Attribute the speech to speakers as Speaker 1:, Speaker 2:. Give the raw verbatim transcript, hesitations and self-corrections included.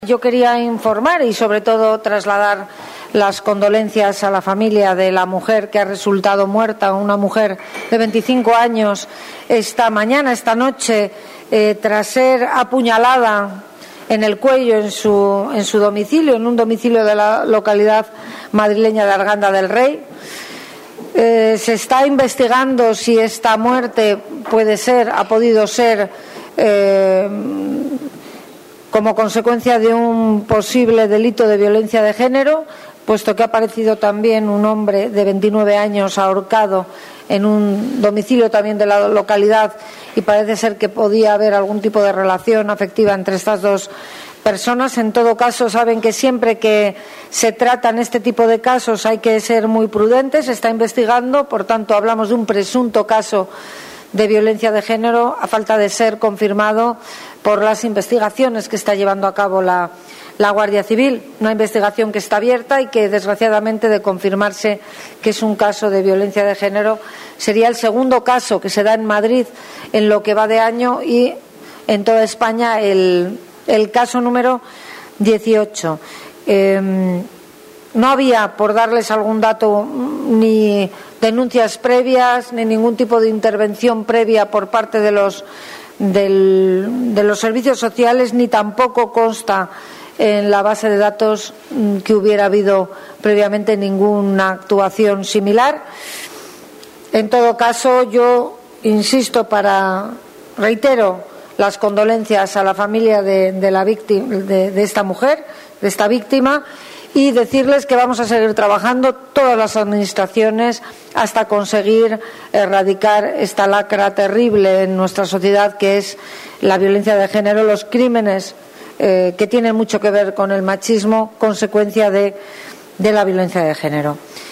Speaker 1: Yo quería informar y sobre todo trasladar las condolencias a la familia de la mujer que ha resultado muerta, una mujer de veinticinco años, esta mañana, esta noche, eh, tras ser apuñalada en el cuello en su, en su domicilio, en un domicilio de la localidad madrileña de Arganda del Rey. Eh, se está investigando si esta muerte puede ser, ha podido ser eh, como consecuencia de un posible delito de violencia de género, puesto que ha aparecido también un hombre de veintinueve años ahorcado en un domicilio también de la localidad, y parece ser que podía haber algún tipo de relación afectiva entre estas dos personas. En todo caso, saben que siempre que se tratan este tipo de casos hay que ser muy prudentes. Se está investigando, por tanto hablamos de un presunto caso de violencia de género, a falta de ser confirmado por las investigaciones que está llevando a cabo la, la Guardia Civil. Una investigación que está abierta y que, desgraciadamente, de confirmarse que es un caso de violencia de género, sería el segundo caso que se da en Madrid en lo que va de año y en toda España el, el caso número dieciocho. Eh, no había, por darles algún dato, ni denuncias previas ni ningún tipo de intervención previa por parte de los del, de los servicios sociales, ni tampoco consta en la base de datos que hubiera habido previamente ninguna actuación similar. En todo caso, yo insisto, para reitero las condolencias a la familia de, de la víctima, de, de esta mujer, de esta víctima, y decirles que vamos a seguir trabajando todas las administraciones hasta conseguir erradicar esta lacra terrible en nuestra sociedad, que es la violencia de género, los crímenes eh, que tienen mucho que ver con el machismo, consecuencia de, de la violencia de género.